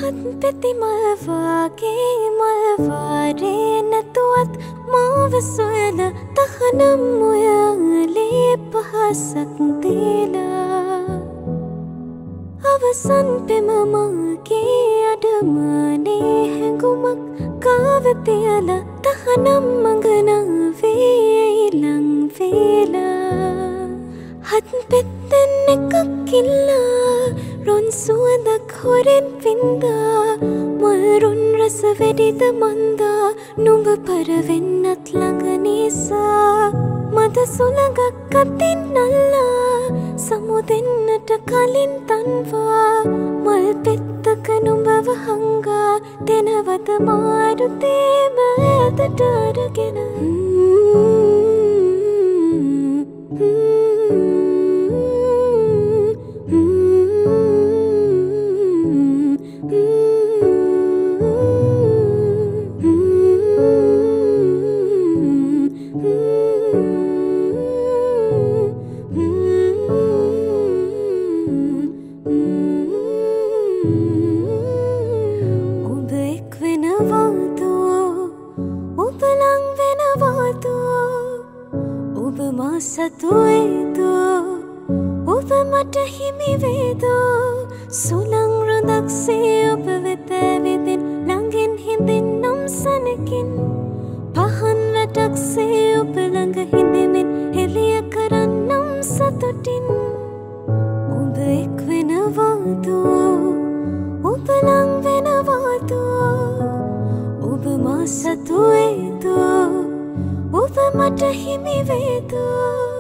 පෙති මල්වාගේ මල්වාරේ නැතුවත් මාව සොයල තහනම් ඔයාලේ පහසක් දේලා අවසන් පෙම මගේ අඩමානේ හැඟුමක් කාවතියල තහනම් මඟනාවේ ඊළං වේලා හත් පෙත්තෙන් එකක් ඉල්ලා රොන් සුවඳක් හොරෙන් වින්දා මල්රුන් රස වැඩිද මන්දා නුඹ පරවෙන්නත් ළඟ නිසා මද සුළඟක් අතින් අල්ලා සමුදෙන්නට කලින් තන්වා මල් පෙත්තක නුඹව හංගා දෙනවද මාරුතේම ඇතට අරගෙන සතුවේදෝ ඔබ මට හිමි වේදෝ සුළං රොදක්සේ ඔබ වෙත ඇවිදින් ළඟින් හිඳින් නම් සනකින් පහන් වැටක්සේ ඔබ ළඟ හිඳිමින් එළිය කරන්නම් සතුටින් ඔබ එක් වෙනවාදෝ ඔබ ළං වෙනවාදෝ ඔබ මා සතුවේදෝ ඔබ මට හිමි වේදෝ